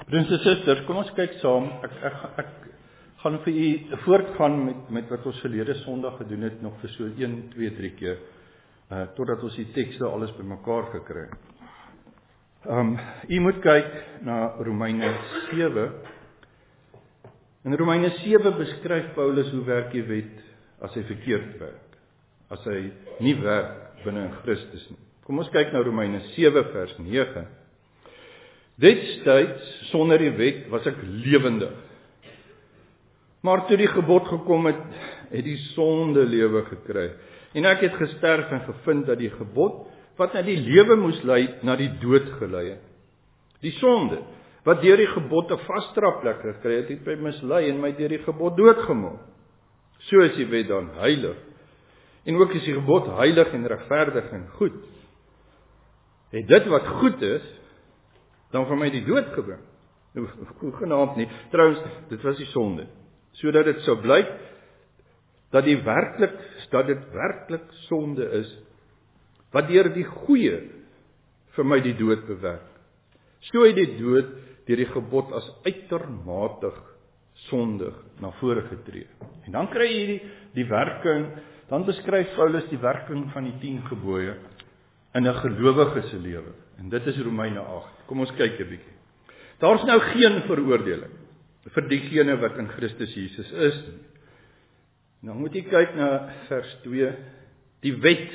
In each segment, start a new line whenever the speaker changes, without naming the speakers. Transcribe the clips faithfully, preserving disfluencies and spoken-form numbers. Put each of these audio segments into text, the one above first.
Broers en susters, kom ons kyk saam. Ek, ek, ek gaan vir u voortgaan met, met wat ons verlede Sondag gedoen het, nog vir so een, twee, drie keer, uh, totdat ons die tekste alles bymekaar gekry het. Um, u moet kyk na Romeine sewe. In Romeine sewe beskryf Paulus hoe werk die wet as hy verkeerd werk, as hy nie werk binne in Christus nie. Kom ons kyk na Romeine sewe vers nege. Destyds, sonder die wet, was ek lewendig. Maar toe die gebod gekom het, het die sonde lewe gekry. En ek het gesterf en gevind dat die gebod, wat na die lewe moes lei, na die dood gelei het. Die sonde, wat deur die gebod 'n vasstraplek gekry het, het my mislei en my deur die gebod doodgemaak. So is die wet dan heilig. En ook is die gebod heilig en regverdig en goed. Het dit wat goed is, dan vir my die dood gebring. Genaamd nie. Trouwens, dit was die sonde. Sodat dit sou blyk, dat die werklik, dat dit werklik sonde is, wat deur die goeie vir my die dood bewerk. So het die dood deur die gebod as uitermatig sondig na vore getree. En dan kry jy die, die werking, dan beskryf Paulus die werking van die tien gebooie in 'n gelowige se lewe. En dit is Romeine agt. Kom ons kyk 'n bietjie. Daar's nou geen veroordeling vir diegene wat in Christus Jesus is. Nou moet jy kyk na vers twee. Die wet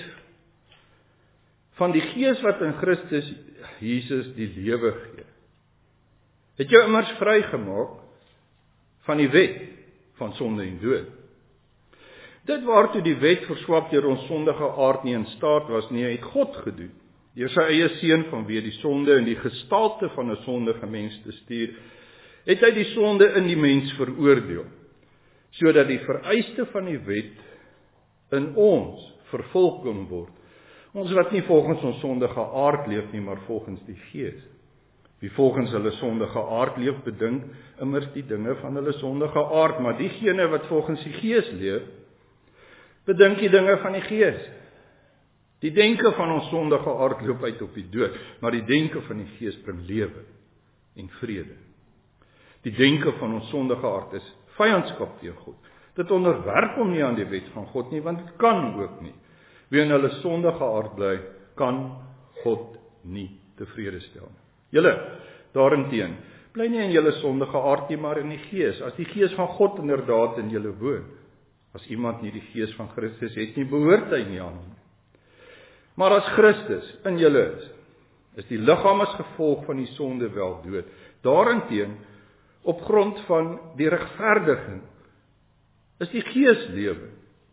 van die Gees wat in Christus Jesus die lewe gee, het jou immers vrygemaak van die wet van sonde en dood. Dit waartoe die wet verswak deur ons sondige aard nie in staat was nie, het God gedoen. Deur sy eie seun vanweë die sonde in die gestalte van 'n sondige mens te stuur, het hy die sonde in die mens veroordeel, sodat die vereiste van die wet in ons vervul kon word. Ons wat nie volgens ons sondige aard leef nie, maar volgens die Gees. Wie volgens hulle sondige aard leef, bedink immers die dinge van hulle sondige aard, maar diegene wat volgens die Gees leef, bedink die dinge van die Gees. Die denke van ons sondige aard loop uit op die dood, maar die denke van die Gees bring lewe en vrede. Die denke van ons sondige aard is vyandskap teen God. Dit onderwerp hom nie aan die wet van God nie, want dit kan ook nie. Wie in hulle sondige aard bly, kan God nie tevrede stel nie. Julle, daarenteen, bly nie in julle sondige aard nie, maar in die Gees, as die Gees van God inderdaad in julle woon. As iemand nie die Gees van Christus het nie, behoort hy nie aan hom. Maar as Christus in julle is, is die liggaam as gevolg van die sonde wel dood. Daarenteen, op grond van die regverdiging, is die Gees lewe.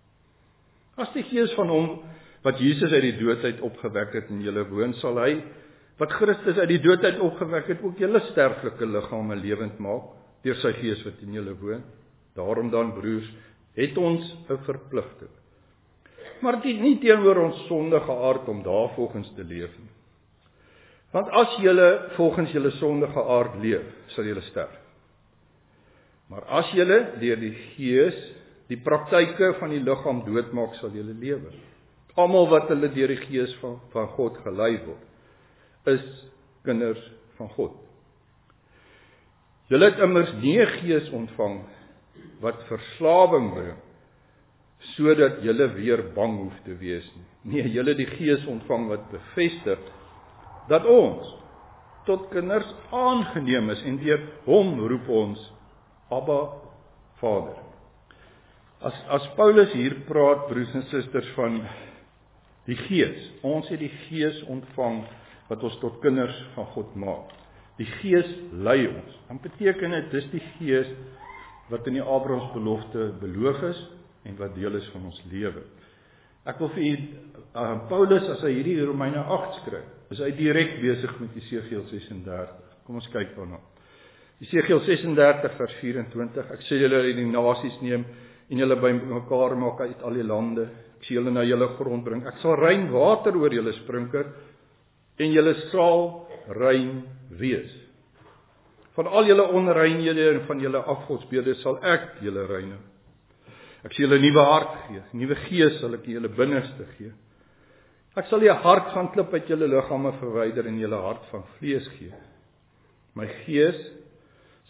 As die Gees van hom, wat Jesus uit die doodheid opgewek het in julle woon, sal hy, wat Christus uit die doodheid opgewek het, ook julle sterflike liggame lewend maak, deur sy Gees wat in julle woon. Daarom dan, broers, het ons 'n verpligting. Maar dit nie teenoor ons sondige aard om daarvolgens te leef nie. Want as julle volgens julle sondige aard leef, sal julle sterf. Maar as julle deur die Gees die praktyke van die liggaam doodmaak, sal julle lewe. Almal wat hulle deur die Gees van, van God gelei word, is kinders van God. Julle het immers nie 'n gees ontvang wat verslawing bring, sodat julle weer bang hoef te wees nie. Nee, julle die Gees ontvang wat bevestig dat ons tot kinders aangeneem is en deur hom roep ons Abba Vader. As as Paulus hier praat, broers en susters, van die Gees, ons het die Gees ontvang wat ons tot kinders van God maak. Die Gees lei ons. Dan beteken dit dis die Gees wat in die Abrahams belofte beloof is en wat deel is van ons lewe. Ek wil vir u, uh, Paulus, as hy hierdie Romeine agt skryf, is hy direk besig met Jesegiel ses en dertig. Kom ons kyk daarna. Jesegiel ses en dertig vers vyf-en-twintig. Ek sê julle uit die nasies neem en julle bymekaar maak uit al die lande. Ek sê julle na julle grond bring. Ek sal rein water oor julle sprinker en julle sal rein wees. Van al julle onreinhede en van julle afgodsbede sal ek julle reinig. Ek sal julle 'n nuwe hart gee, 'n nuwe gees sal ek julle binneste gee. Ek sal julle hart van klip uit julle liggame verwyder en julle hart van vlees gee. My gees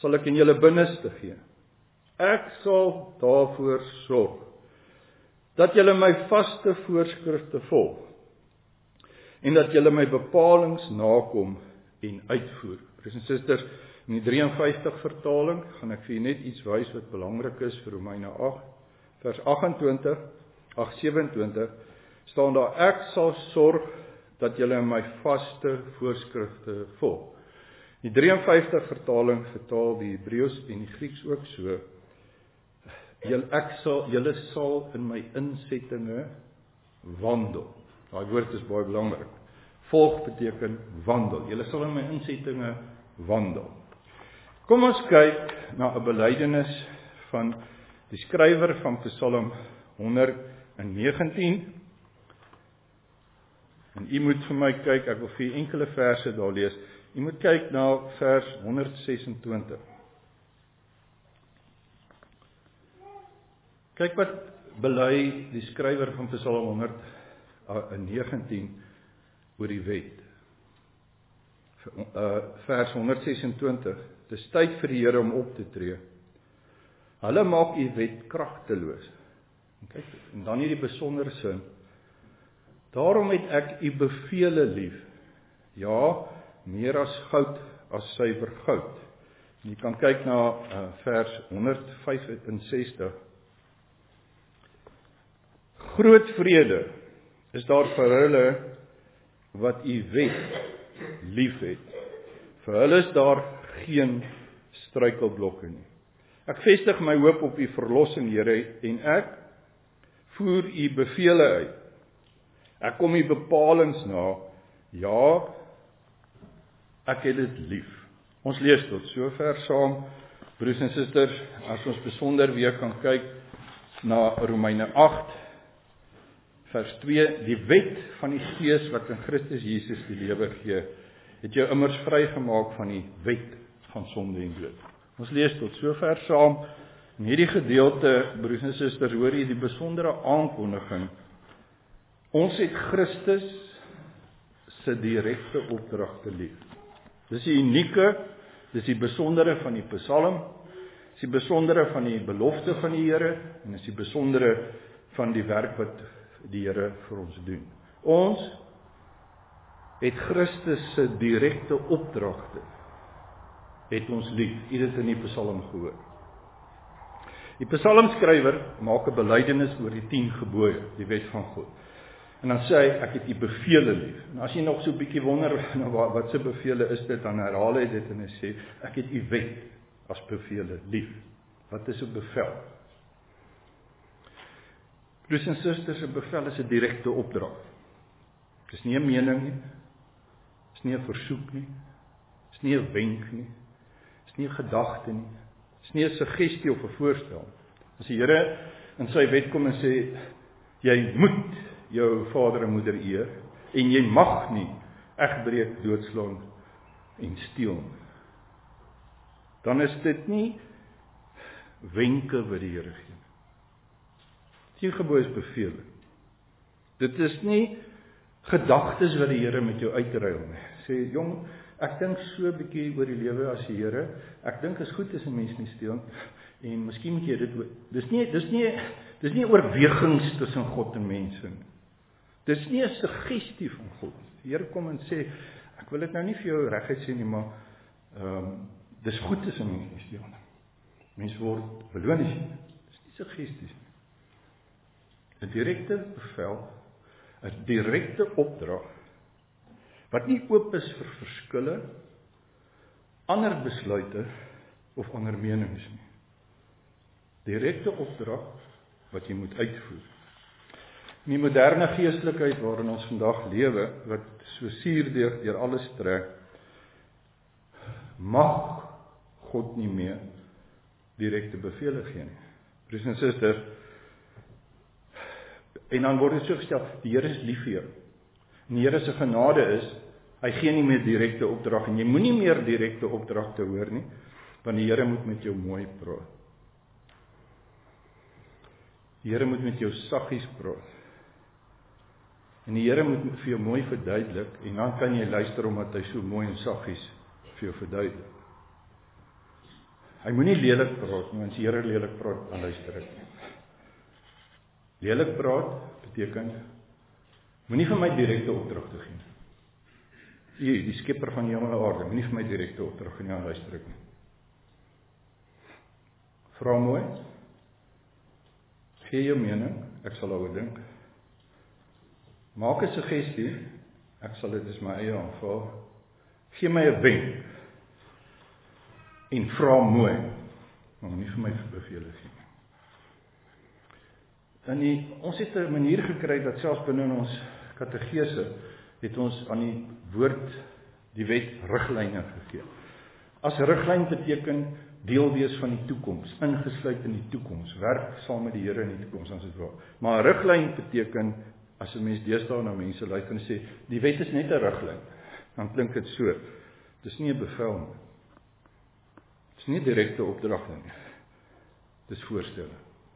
sal ek in julle binneste gee. Ek sal daarvoor sorg, dat julle my vaste voorskrifte volg, en dat julle my bepalings nakom en uitvoer. Broers en susters, in die drie en vyftig vertaling, gaan ek vir julle net iets wys wat belangrik is vir Romeine agt, vers agt-en-twintig, agt sewe-en-twintig, staan daar, ek sal sorg, dat julle my vaste voorskrifte volg. Die drie en vyftig vertaling vertaal die Hebreëus en die Grieks ook so, Julle, ek sal, julle sal in my insettinge wandel. Daai woord is baie belangrik. Volg beteken wandel. Julle sal in my insettinge wandel. Kom ons kyk na 'n belydenis van die skrywer van Psalm honderd negentien. En u moet vir my kyk, ek wil vir u enkele verse daar lees. U moet kyk na vers honderd ses-en-twintig. Kyk wat bely die skrywer van Psalm honderd negentien oor die wet. Vers honderd ses-en-twintig. Dis tyd vir die Here om op te tree. Hulle maak u wet kragteloos. En kyk, en dan hierdie besondere sin. Daarom het ek u bevele lief. Ja, meer as goud, as suiwer goud. En jy kan kyk na uh, vers honderd vyf-en-sestig. Groot vrede is daar vir hulle wat u wet lief het. Vir hulle is daar geen struikelblokke nie. Ek vestig my hoop op u verlossing, Here, en ek voer u bevele uit. Ek kom u bepalings na. Ja, ek het dit lief. Ons lees tot sover saam, broers en susters, as ons besonder weer kan kyk na Romeine agt, vers twee, die wet van die Gees wat in Christus Jesus die lewe gee, het jou immers vrygemaak van die wet van sonde en dood. Ons lees tot sover saam, in hierdie gedeelte, broers en susters, hoor jy die besondere aankondiging. Ons het Christus se direkte opdragte lief. Dis die unieke, dis die besondere van die Psalm, dis die besondere van die belofte van die Here, en dis die besondere van die werk wat die Here vir ons doen. Ons het Christus se direkte opdragte, het ons lief. U het dit in die Psalm gehoor. Die psalmskrywer maak 'n belydenis oor die tien gebooie, die wet van God. En dan sê hy, ek het u bevele lief. En as jy nog so 'n bietjie wonder, nou, wat, wat se bevele is dit, dan herhaal hy dit en hy sê, ek het u wet as bevele lief. Wat is 'n bevel? Broers en susters, 'n bevel is 'n direkte opdrag. Dit is nie 'n mening nie, dit is nie 'n versoek nie, dit is nie 'n wenk nie, dit is nie 'n gedagte nie, dit is nie 'n suggestie of 'n voorstel. As die Here in sy wet kom en sê, jy moet jou vader en moeder eer, en jy mag nie egbreek, doodslaan en steel, dan is dit nie wenke wat die Here gee. Tien gebooie is bevele. Dit is nie gedagtes wat die Here met jou uitruil nie. Sê, jong, ek dink so 'n bietjie oor die lewe as die Here, ek dink is goed as 'n mens nie steel, en miskien moet jy dit, dis nie, dis nie, dis nie oorwegings tussen God en mense nie. Dis nie 'n suggestie van God. Die Here kom en sê, ek wil dit nou nie vir jou reguit sê nie, maar um, dis goed as 'n mens nie steel nie. Mens word beloon as jy. Dis nie suggesties nie. 'n direkte bevel, 'n direkte opdrag, wat nie oop is vir verskille, ander besluite, of ander menings nie. Direkte opdrag, wat jy moet uitvoer. In die moderne geestelikheid waarin ons vandag lewe, wat so suurdeeg deur alles trek, mag God nie meer direkte bevele gee nie. Broers en susters, en dan word dit so gestel, die Here is lief vir jou. En die Here se genade is, hy gee nie meer direkte opdrag, en jy moenie meer direkte opdrag te hoor nie, want die Here moet met jou mooi praat. Die Here moet met jou saggies praat. En die Here moet vir jou mooi verduidelik, en dan kan jy luister omdat hy so mooi en saggies vir jou verduidelik. Hy moenie lelik praat nie, want die Here lelik praat, dan luister ek nie. Lelik praat beteken, moenie vir my direkte opdragte gee nie. U, die skepper van hemel en aarde, moenie vir my direkte opdrag gee nie, dan luister ek nie. Vra mooi, gee jou mening, ek sal daaroor dink. Maak 'n suggestie, ek sal dit as my eie aanvaar. Gee my 'n wenk en vra mooi, maar nie vir my bevele gee. En die, ons het 'n manier gekry dat selfs binne in ons kategese het ons aan die woord, die wet, riglyne gegee. As riglyn beteken deel wees van die toekoms, ingesluit in die toekoms, werk saam met die Here in die toekoms, as dit waar. Maar riglyn beteken, as 'n mens deesdae na mense luister en sê, die wet is net 'n riglyn, dan klink dit so, dis nie 'n bevel nie. Dis nie 'n direkte opdrag nie. Dis voorstelle.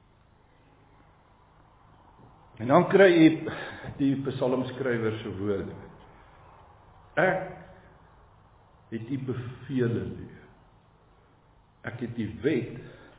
En dan kry jy die psalmskrywer se woorde. Ek het die bevele lief. Ek het die wet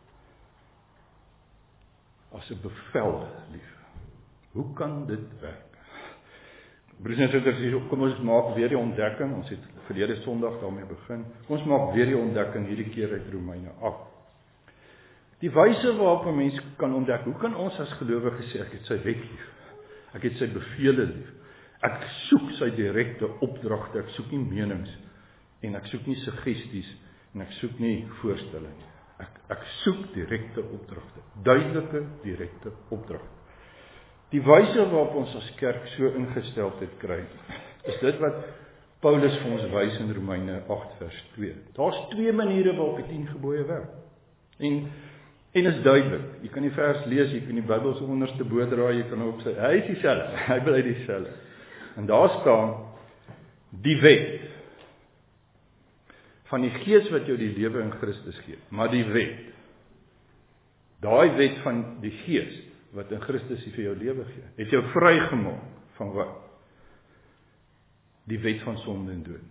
as 'n bevel lief. Hoe kan dit werk? Broers en susters, kom ons maak weer die ontdekking. Ons het verlede Sondag daarmee begin. Kom ons maak weer die ontdekking hierdie keer uit Romeine agt. Die wyse waarop 'n mens kan ontdek, hoe kan ons as gelowiges sê, ek het sy wet lief, ek het sy bevele lief, ek soek sy direkte opdragte, ek soek nie menings, en ek soek nie suggesties, en ek soek nie voorstelle nie. Ek, ek soek direkte opdragte, duidelike direkte opdragte. Die wyse waarop ons as kerk so ingesteldheid kry, is dit wat Paulus vir ons wys in Romeine agt vers twee. Daar's twee maniere waarop die tien gebooie werk. En En is duidelik, jy kan die vers lees, jy kan die Bybel se onderste bo draai, jy kan op sy, hy is dieselfde, hy bly dieselfde. En daar staan, die wet, van die gees wat jou die lewe in Christus gee, maar die wet, daai wet van die gees, wat in Christus vir jou lewe gee, het jou vrygemaak, van wat? Die wet van sonde en dood.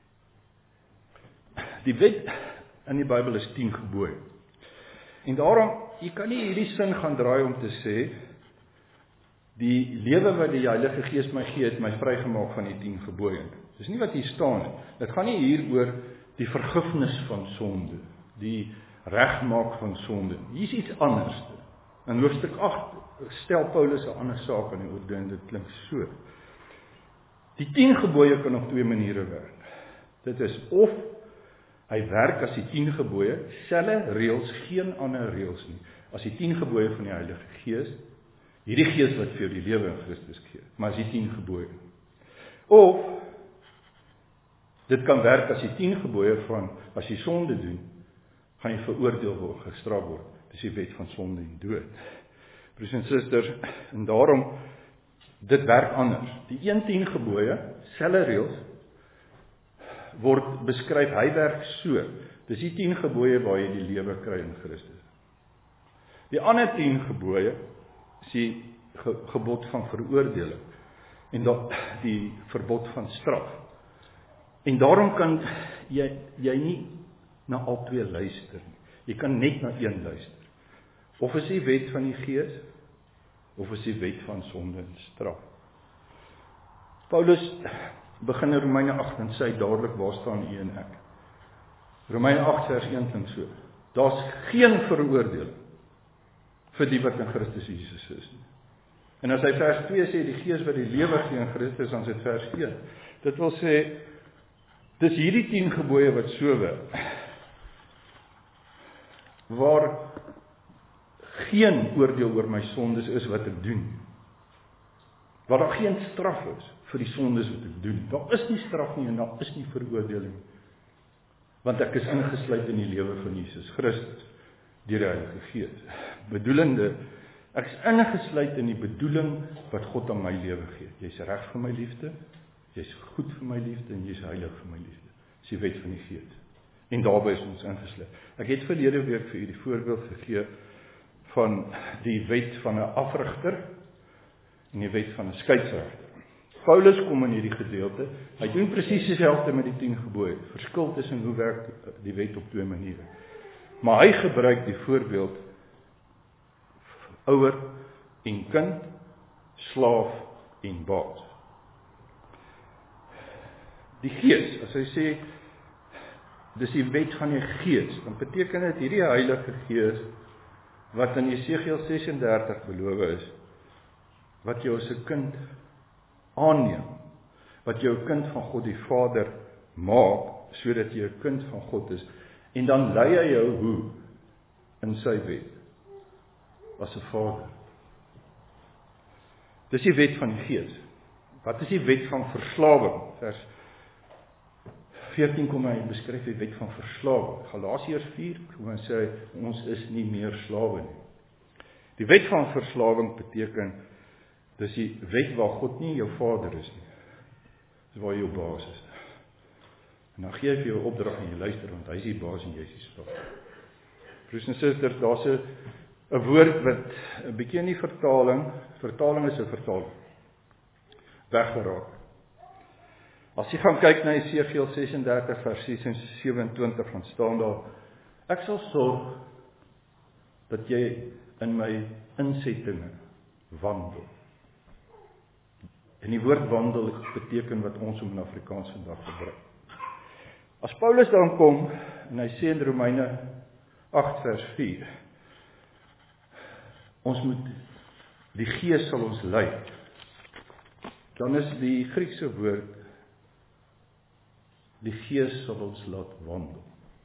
Die wet in die Bybel is tien gebooie. En daarom, jy kan nie hierdie sin gaan draai om te sê, die lewe wat die Heilige Gees my gee, het my vrygemaak van die tien gebooie. Dis nie wat hier staan nie. Dit gaan nie hier oor die vergifnis van sonde, die regmaak van sonde. Hier is iets anders. In hoofstuk agt stel Paulus 'n ander saak aan die orde en dit klink so. Die tien gebooie kan op twee maniere werk. Dit is of hy werk as die tien gebooie, selfe reëls, geen ander reëls nie, as die tien gebooie van die Heilige Gees, hierdie Gees wat vir jou die lewe in Christus gee, maar as die tien gebooie. Of, dit kan werk as die tien gebooie van, as jy sonde doen, gaan jy veroordeel word, gestraf word, dis die wet van sonde en dood. Broers en susters, en daarom, dit werk anders. Die een tien gebooie, selfe reëls, word beskryf, hy werk so. Dis die tien gebooie waar jy die lewe kry in Christus. Die ander tien gebooie is die ge gebod van veroordeling en dat die verbod van straf. En daarom kan jy, jy nie na al twee luister nie. Jy kan net na een luister. Of is die wet van die Gees, of is die wet van sonde en straf. Paulus begin in Romeine agt en sê dadelik, waar staan u en ek? Romeine agt vers een klink so. Daar's geen veroordeling vir die wat in Christus Jesus is nie. En as hy vers twee sê, die Gees wat die lewe gee in Christus, dan is dit vers een. Dit wil sê, dis hierdie tien gebooie wat so werk, waar geen oordeel oor my sondes is wat ek doen, waar daar geen straf is vir die sondes wat ek doen. Daar is nie straf nie en daar is nie veroordeling, want ek is ingesluit in die lewe van Jesus Christus, deur die Heilige Gees. Bedoelende, ek is ingesluit in die bedoeling wat God aan my lewe gee. Jy's reg vir my liefde, jy's goed vir my liefde en jy's heilig vir my liefde. Dis die wet van die Gees. En daarby is ons ingesluit. Ek het verlede week vir u die voorbeeld gegee van die wet van 'n afrigter en die wet van 'n skeieregter. Paulus kom in hierdie gedeelte, hy doen presies dieselfde met die tien gebooie. Verskil tussen hoe werk die wet op twee maniere. Maar hy gebruik die voorbeeld ouer en kind, slaaf en baas. Die gees, as hy sê, dis die wet van die gees, dan beteken dit hierdie Heilige Gees, wat in Jesegiel ses en dertig beloof is, wat jou as 'n kind aanneem, wat jou 'n kind van God die Vader maak, sodat jy 'n kind van God is, en dan lei hy jou hoe? In sy wet, as 'n Vader. Dis die wet van die Gees. Wat is die wet van verslawing? Vers veertien kom hy beskryf die wet van verslawing. Galasiërs vier kom hy sê, ons is nie meer slawe nie. Die wet van verslawing beteken, dis die wet waar God nie jou Vader is nie. Dis waar jou baas is. En dan gee hy vir jou opdrag en jy luister, want hy is die baas en jy is die slaaf. Broers en susters, daar's 'n 'n woord wat 'n bietjie in die vertaling, vertaling is 'n vertaling, weggeraak. As jy gaan kyk na Jesegiel ses en dertig vers ses en sewe en twintig, dan staan daar, ek sal sorg dat jy in my insettinge wandel. En die woord wandel beteken wat ons in Afrikaans vandag gebruik. As Paulus dan kom, en hy sê in Romeine agt vers vier, ons moet, die Gees sal ons lei, dan is die Griekse woord, die Gees sal ons laat wandel.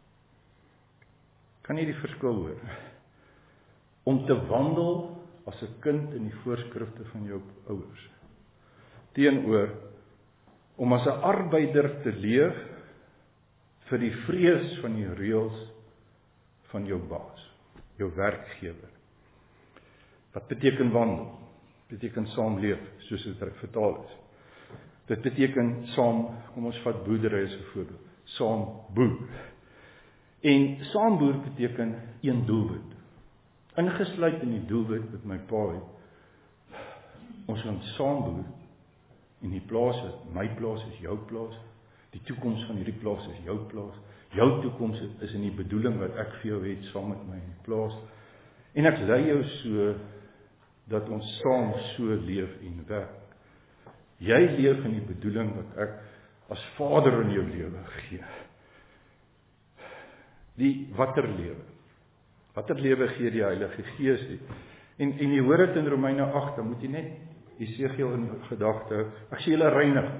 Kan jy die verskil hoor? Om te wandel as 'n kind in die voorskrifte van jou ouers. Teenoor, om as 'n arbeider te leef, vir die vrees van die reëls van jou baas, jou werkgewer. Wat beteken wandel? Beteken saam leef, soos dit vertaal is. Dit beteken saam, kom ons vat boerdery as 'n voorbeeld, saam boer. En saam boer beteken een doelwit. Ingesluit in die doelwit met my pa het, ons gaan saam boer, en die plaas is, my plaas is jou plaas, die toekoms van hierdie plaas is jou plaas, jou toekoms is in die bedoeling wat ek vir jou het, saam met my in die plaas, en ek lei jou so, dat ons saam so leef en werk. Jy leef in die bedoeling wat ek as Vader in jou lewe gee. Die watter lewe? Watter lewe gee die Heilige Gees het? En, en jy hoor dit in Romeine agt, dan moet jy net Jesegiel in gedagte, ek sê julle reinig.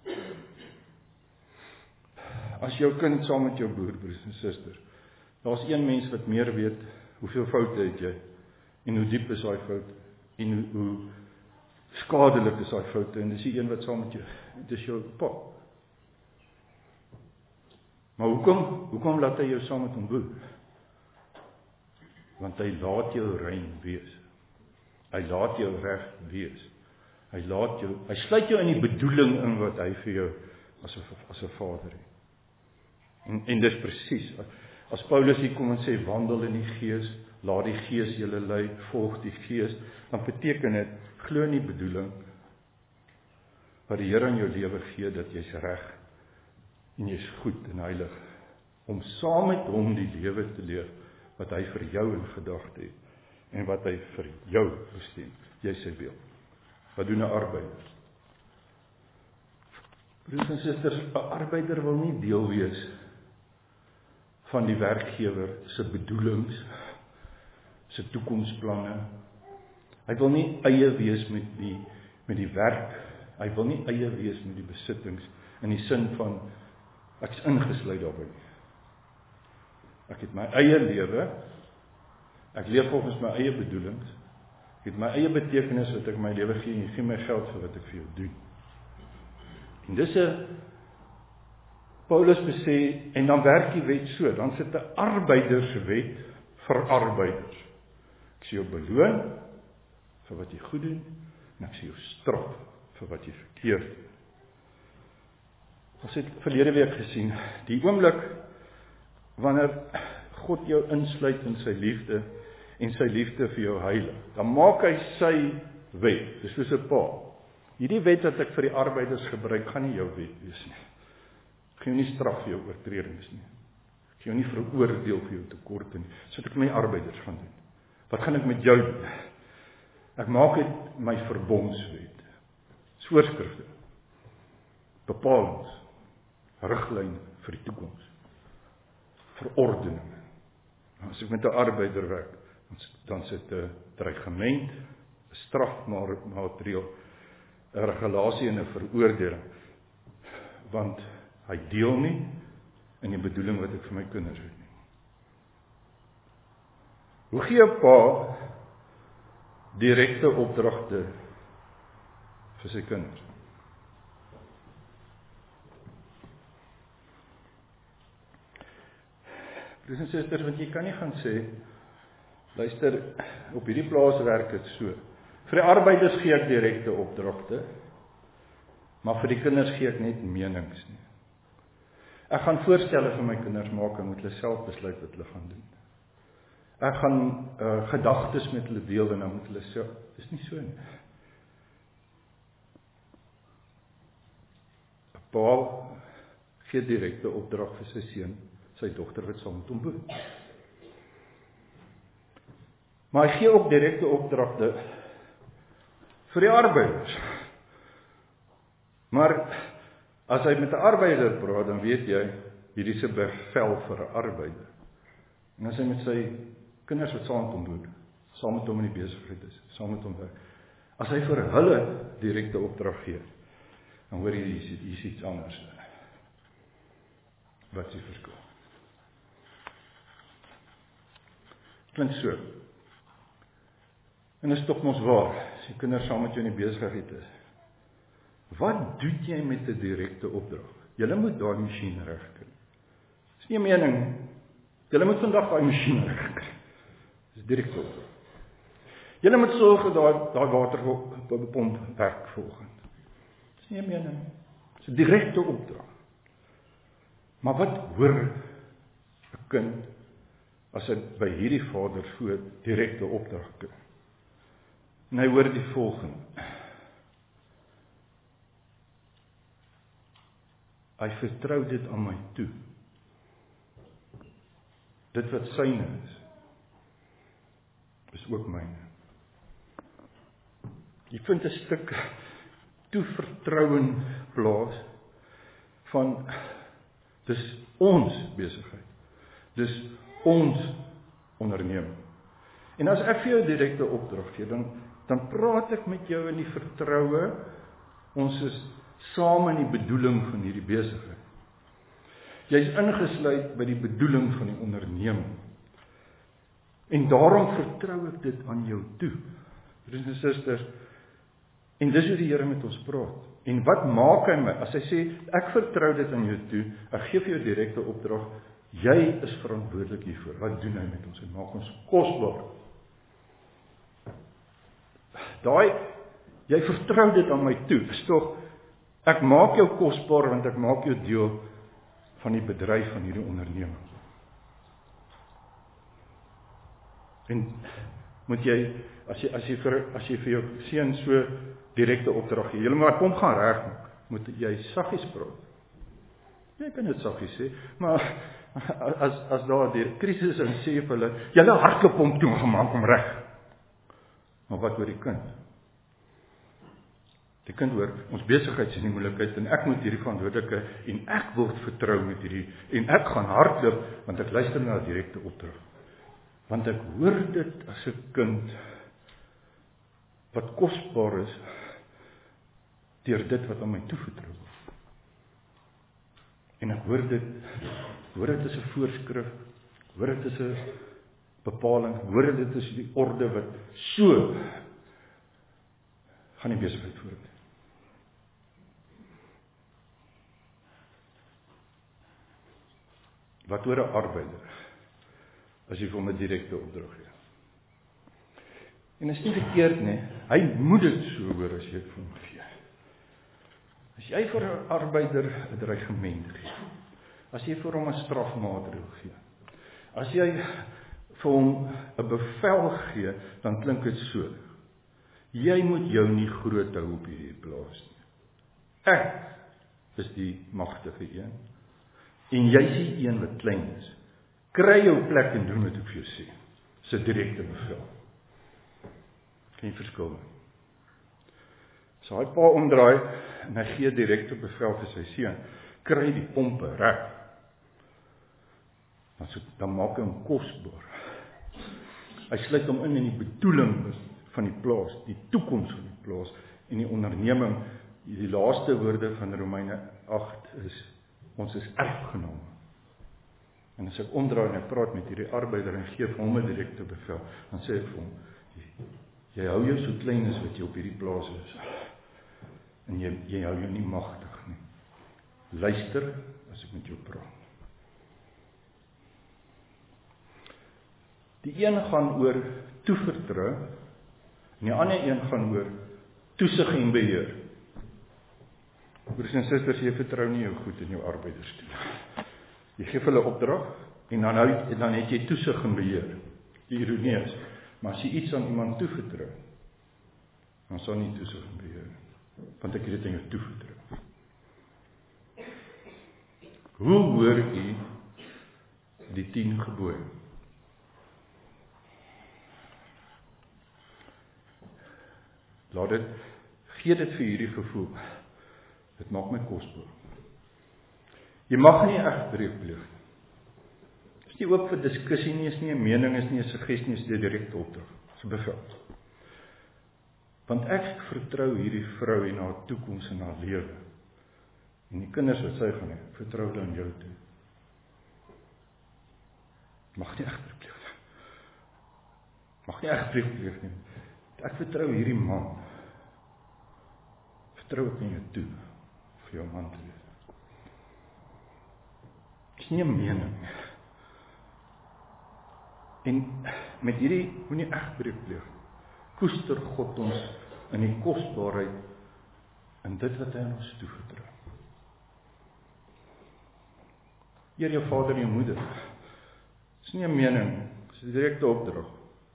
As jou kind saam met jou broer, broers en susters, daar's een mens wat meer weet, hoeveel foute het jy, en hoe diep is daai foute, en hoe, hoe skadelik is daai foute, en dis die een wat saam met jou, dit is jou pa. Maar hoekom, hoekom laat hy jou saam met hom boer? Want hy laat jou rein wees. Hy laat jou reg wees. Hy laat jou, hy sluit jou in die bedoeling in wat hy vir jou as 'n as 'n Vader het. En en dis presies. As Paulus hier kom en sê wandel in die Gees, laat die Gees julle lei, volg die Gees, dan beteken dit glo in die bedoeling wat die Here in jou lewe gee, dat jy's reg en jy's goed en heilig, om saam met hom die lewe te leef wat hy vir jou in gedagte het en wat hy vir jou bestem. Jy sy beeld. Wat doen 'n arbeider? Broers en susters, 'n arbeider wil nie deel wees van die werkgewer se bedoelings, se toekomsplanne. Hy wil nie eie wees met die met die werk. Hy wil nie eie wees met die besittings in die sin van ek's ingesluit daarbey. Ek het my eie lewe. Ek leef volgens my eie bedoelings. Ek het my eie betekenis wat ek my lewe gee en jy gee my geld vir wat ek vir jou doen. En dis 'n Paulus besê, en dan werk die wet so, dan sit 'n arbeiderswet vir arbeiders. Ek sê jou beloon vir wat jy goed doen, en ek sê jou straf vir wat jy verkeerd doen. Ons het verlede week gesien, die oomblik wanneer God jou insluit in sy liefde, en sy liefde vir jou heilig, dan maak hy sy wet, dis soos 'n pa. Hierdie wet wat ek vir die arbeiders gebruik, gaan nie jou wet wees nie. Ek gee jou nie straf vir jou oortredings nie. Ek Ek jou nie veroordeel vir jou tekorte nie. So wat ek met my arbeiders gaan doen. Wat gaan ek met jou doen? Ek maak dit my verbondswet. Dis voorskrifte. Bepalings, riglyne vir die toekoms. Verordeninge. As ek met 'n arbeider werk, dan sit 'n dreigement, 'n strafmaatreël, 'n regulasie en 'n veroordeling. Want hy deel nie in die bedoeling wat ek vir my kinders het nie. Hoe gee 'n pa direkte opdragte vir sy kinders? Broers en susters, want jy kan nie gaan sê, luister, op hierdie plaas werk dit so. Vir die arbeiders gee ek direkte opdragte, maar vir die kinders gee ek net menings nie. Ek gaan voorstelle vir my kinders maak en moet hulle self besluit wat hulle gaan doen. Ek gaan uh, gedagtes met hulle deel en dan moet hulle self, dis nie so nie. 'n Pa gee direkte opdrag vir sy seun, sy dogter wat saam met hom woon. Maar hy gee ook direkte opdragte vir die arbeiders. Maar as hy met 'n arbeider praat, dan weet jy, hierdie is 'n bevel vir 'n arbeider. En as hy met sy kinders wat saam met hom woon, saam met hom in die besigheid is, saam met hom werk, as hy vir hulle direkte opdrag gee, dan hoor jy, hier is iets anders. Wat is die verskil? Klink so. En is tog mos waar, as die kinders saam met jou in die besigheid is. Wat doen jy met 'n direkte opdrag? Julle moet daai masjien regkry. Dis nie 'n mening. Julle moet vandag daai masjien regkry. Dis direkte opdrag. Julle moet sorg dat daai daai waterpomp werk volgende. Dis nie 'n mening. Dis 'n direkte opdrag. Maar wat hoor 'n kind as hy by hierdie vader voor direkte opdrag kry? En hy hoor die volgende. Hy vertrou dit aan my toe. Dit wat syne is, is ook myne. Jy vind 'n stuk toevertrouen plaas van, dis ons besigheid. Dis ons onderneming. En as ek vir jou direkte opdrag gee, dan, dan praat ek met jou in die vertroue, ons is saam in die bedoeling van hierdie besigheid. Jy is ingesluit by die bedoeling van die onderneming. En daarom vertrou ek dit aan jou toe. Broers en susters, en dis hoe die Here met ons praat. En wat maak hy my, as hy sê, ek vertrou dit aan jou toe, ek gee vir jou direkte opdrag, jy is verantwoordelik hiervoor. Wat doen hy met ons? Hy maak ons kosbaar. Daai, jy vertrou dit aan my toe, is tog, ek maak jou kosbaar, want ek maak jou deel van die bedryf van hierdie onderneming. En moet jy, as jy, as jy, vir, as jy vir jou seun so direkte opdrag gee, julle maar kom gaan regmaak, moet jy saggies praat. Jy kan dit saggies sê, maar as, as daar die krisis en sê vir hulle, julle hardloop om toe gemaak om reg. Maar wat oor die kind? Die kind hoor, ons besigheid is in die moeilikheid, en ek moet hierdie verantwoordelike, en ek word vertrou met hierdie, en ek gaan hardloop, want ek luister na die direkte opdrag. Want ek hoor dit as 'n kind, wat kosbaar is, deur dit wat aan my toevertrou word. En ek hoor dit, hoor dit as 'n voorskrif, hoor dit as 'n bepaling, hoor dit as die orde wat so, gaan die besigheid voort. Wat oor 'n arbeider, as jy vir hom 'n direkte opdrag gee? En is nie verkeerd nie, hy moet dit so hoor as jy dit vir hom gee. As jy vir 'n arbeider 'n dreigement gee, as jy vir hom 'n strafmaatreël gee, as jy vir hom 'n bevel gee, dan klink dit so. Jy moet jou nie groot hou op hierdie plaas nie. Ek is die magtige een, en jy is die een wat klein is. Kry jou plek en doen wat ek vir jou sê. Dis 'n direkte bevel. Geen verskil nie. So hy pa omdraai en hy gee direkte bevel vir sy seun, kry die pompe reg. Dan, so, dan maak hy hom kosbaar. Hy sluit hom in in die bedoeling van die plaas, die toekoms van die plaas en die onderneming. Die laaste woorde van Romeine agt is, ons is erfgename. En as ek omdraai en ek praat met hierdie arbeider en gee vir hom 'n direkte bevel, dan sê ek vir hom, jy hou jou so klein as wat jy op hierdie plaas is. En jy, jy hou jou nie magtig nie. Luister as ek met jou praat. Die een gaan oor toevertrou, en die ander een gaan oor toesig en beheer. Broers en susters, jy vertrou nie jou goed in jou arbeiders toe. Jy gee hulle opdrag, en dan, hou, dan het jy toesig en beheer. Die ironie is, maar as jy iets aan iemand toevertrou, dan sal nie toesig en beheer, want ek het dit aan jou toevertrou. Hoe hoor u die tien gebooie? Laat dit, gee dit vir hierdie gevoel. Dit maak my kosbaar. Jy mag nie egbreuk pleeg nie. Dit is nie oop vir diskussie nie, is nie 'n mening, is nie 'n suggestie nie, is 'n direkte opdrag. Dit is 'n bevel. Want ek vertrou hierdie vrou en haar toekoms en haar lewe. En die kinders wat sy gaan hê, vertrou hulle aan jou toe. Mag nie egbreuk pleeg nie. Mag nie egbreuk pleeg nie. Ek vertrou hierdie man. Vertrou ek in jou toe, vir jou man te wees. Dit is nie 'n mening. En met hierdie, moenie egbreuk pleeg. Koester God ons in die kosbaarheid, in dit wat hy aan ons toevertrou. Eer jou vader en jou moeder. Dit is nie 'n mening, dit is 'n direkte opdrag.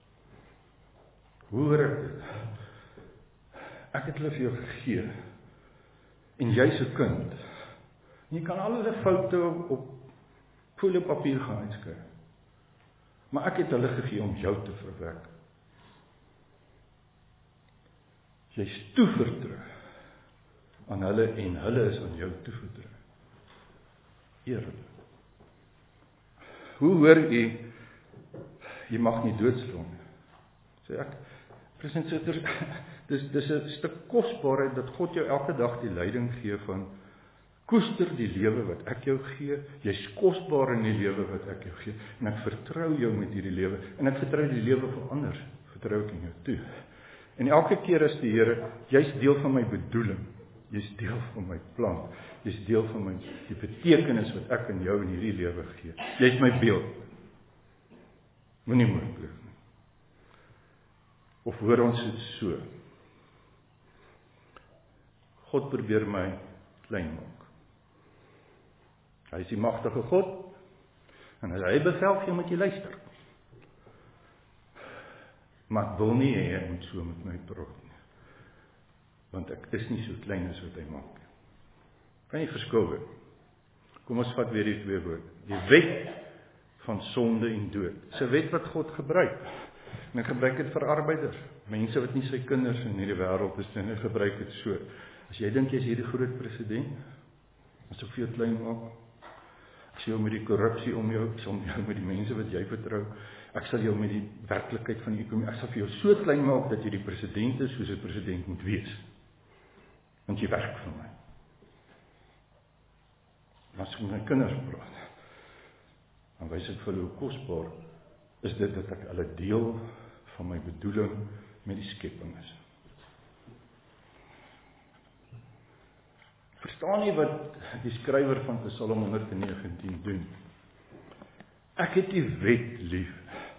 Hoe hoor ek dit? Ek het hulle vir jou gegee, en jy's 'n kind. En jy kan al hulle foute op, op foliepapier gaan uitskryf. Maar ek het hulle gegee om jou te verwerk. Jy's toevertrou aan hulle en hulle is aan jou toevertrou. Eer hulle. Hoe hoor u, jy mag nie doodslaan nie. Sê ek, President Sitters, dis, dis 'n stuk kosbaarheid dat God jou elke dag die leiding gee van koester die lewe wat ek jou gee, jy's kosbaar in die lewe wat ek jou gee, en ek vertrou jou met hierdie lewe, en ek vertrou die lewe van ander, vertrou ek in jou toe. En elke keer is die Here, jy's deel van my bedoeling, jy's deel van my plan, jy's deel van my, die betekenis wat ek in jou in hierdie lewe gee. Jy's my beeld. Moenie moord pleeg nie. Of hoor ons dit so? God probeer my klein maak. Hy is die magtige God, en as hy bevel gee, moet jy luister. Maar ek wil nie hê hy moet so met my praat nie. Want ek is nie so klein as wat hy maak. Kan jy verskil word? Kom ons vat weer die twee woorde. Die wet van sonde en dood. Dis 'n wet wat God gebruik. En hy gebruik dit vir arbeiders. Mense wat nie sy kinders in hierdie wêreld is nie, hy gebruik dit so. As jy dink jy is hierdie groot president, as ek vir jou klein maak, ek sal jou met die korrupsie om jou, ek sal jou met die mense wat jy vertrou, ek sal jou met die werklikheid van die ekonomie, ek sal vir jou so klein maak, dat jy die president is, soos 'n president moet wees. Want jy werk vir my. As ek met my kinders praat, dan wys ek vir hulle hoe kosbaar is dit, dat ek hulle deel van my bedoeling met die skepping is. Verstaan nie wat die skrywer van Psalm honderd negentien doen. Ek het die wet lief.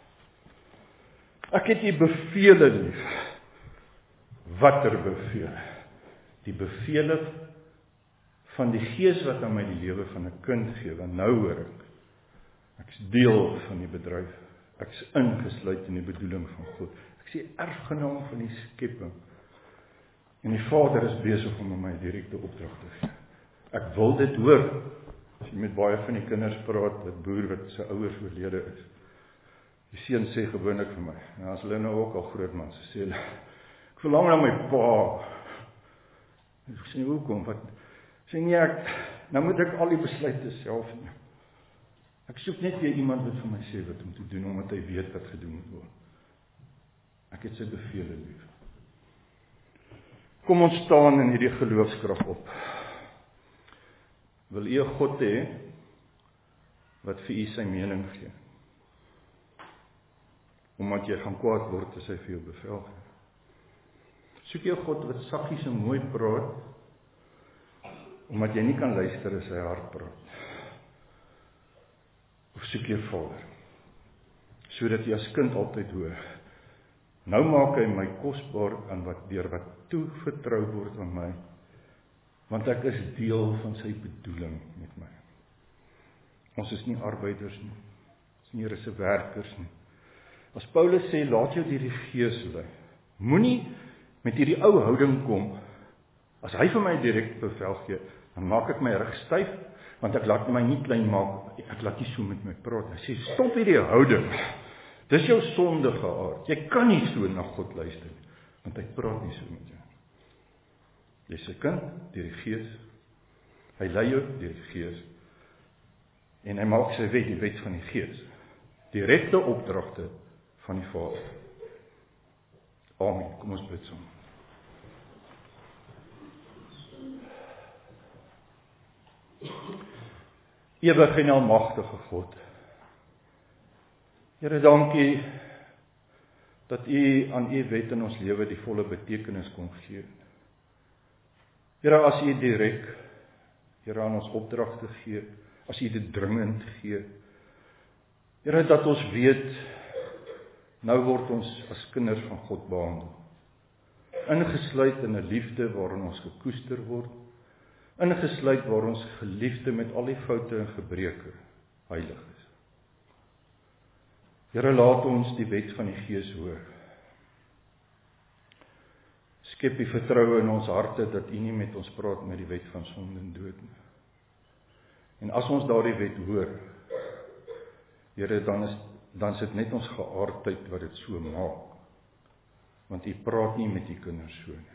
Ek het die bevele lief. Watter beveel? Die bevele van die Gees wat aan my die lewe van 'n kind gee, want nou hoor ek. Ek is deel van die bedryf. Ek is ingesluit in die bedoeling van God. Ek is die erfgenaam van die skepping. En die Vader is besig om my direkte opdrag te gee. Ek wil dit hoor. As jy met baie van die kinders praat, wat boer wat sy ouers oorlede is, die seun sê gewoonlik vir my, en as hulle nou ook al groot man, so sê hulle, ek verlang na my pa. Ek sê, hoekom? Wat? Ek sê, nee, ek, nou moet ek al die besluite self neem. Ek soek net weer iemand wat vir my sê wat om te doen, omdat hy weet wat gedoen moet word. Ek het sy bevele lief. Kom ons staan in hierdie geloofskrag op. Wil u 'n God hê wat vir u sy mening gee? Omdat jy gaan kwaad word as hy vir jou bevel gee. Soek jy 'n God wat saggies en mooi praat, omdat jy nie kan luister as hy hard praat? Of soek jy 'n Vader, sodat jy as kind altyd hoor, nou maak hy my kosbaar aan wat deur wat toevertrou word aan my, want ek is deel van sy bedoeling met my. Ons is nie arbeiders nie, ons is nie Here werkers nie. As Paulus sê, laat jou deur die Gees lei. Moenie met hierdie ou houding kom, as hy vir my direk bevel gee, dan maak ek my rug styf, want ek laat my nie klein maak, ek laat nie so met my praat. Hy sê, stop hierdie houding, dis jou sondige aard, jy kan nie so na God luister nie, want hy praat nie so met jou. Jy is 'n kind, deur die Gees, hy lei jou deur die Gees, en hy maak sy wet, die wet van die Gees, direkte opdragte van die Vader. Amen, kom ons bid saam. Ewige en almagtige God, Here, dankie dat U aan U wet in ons lewe die volle betekenis kon gee. Here, as U direk, Here, aan ons opdragte gee, as U dit dringend gee, Here, dat ons weet, nou word ons as kinders van God behandel, ingesluit in 'n liefde waarin ons gekoester word, ingesluit waar ons geliefde met al die foute en gebreke heilig is. Here, laat ons die wet van die Gees hoor. Skep die vertroue in ons harte dat U nie met ons praat met die wet van sonde en dood nie. En as ons daardie wet hoor, Here, dan is dan is dit net ons geaardheid wat dit so maak. Want U praat nie met U kinders so nie.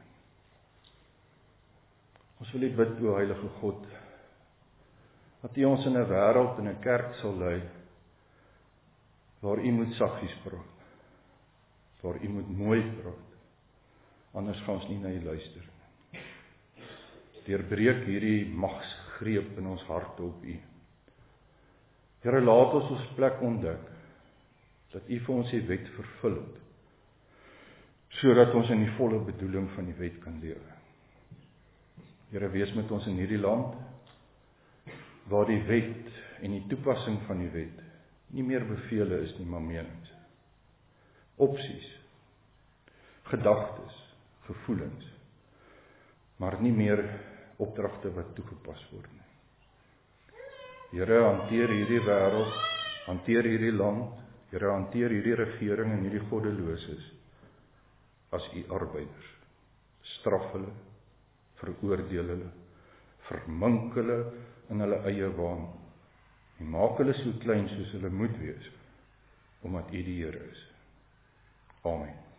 Ons wil U bid, o Heilige God, dat U ons in 'n wêreld en 'n kerk sal lei, waar U moet saggies praat, waar U moet mooi praat, anders gaan ons nie na U luister nie. Deurbreek hierdie magsgreep in ons harte op U. Here, laat ons ons plek ontdek, dat U vir ons die wet vervul het, sodat ons in die volle bedoeling van die wet kan lewe. Here, wees met ons in hierdie land, waar die wet en die toepassing van die wet nie meer bevele is nie, maar menings, opsies, gedagtes, gevoelens, maar nie meer opdragte wat toegepas word nie. Here, hanteer hierdie wêreld, hanteer hierdie land, Here, hanteer hierdie regering en hierdie goddeloses as U arbeiders. Straf hulle, veroordeel hulle, vermink hulle in hulle eie waan, en maak hulle so klein soos hulle moet wees, omdat U die Here is. Amen.